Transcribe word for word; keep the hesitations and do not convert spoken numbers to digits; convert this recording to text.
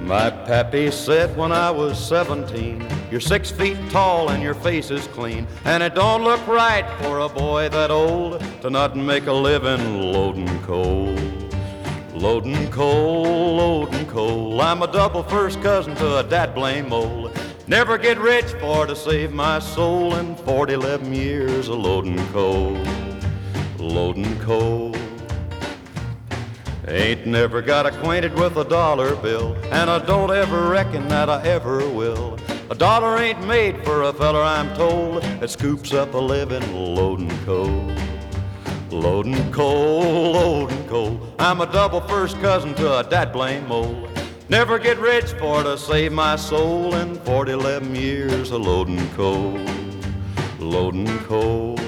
My pappy said when I was seventeen, you're six feet tall and your face is clean, and it don't look right for a boy that old to not make a living loading coal. Loading coal, loading coal. I'm a double first cousin to a dad blame mole. Never get rich for to save my soul in forty, eleven years of loading coal. Loading coal. Ain't never got acquainted with a dollar bill, and I don't ever reckon that I ever will. A dollar ain't made for a feller, I'm told, that scoops up a living loading coal. Loading coal, loading coal. I'm a double first cousin to a dad blame mole. Never get rich for to save my soul in forty, eleven years of loading coal. Loading coal.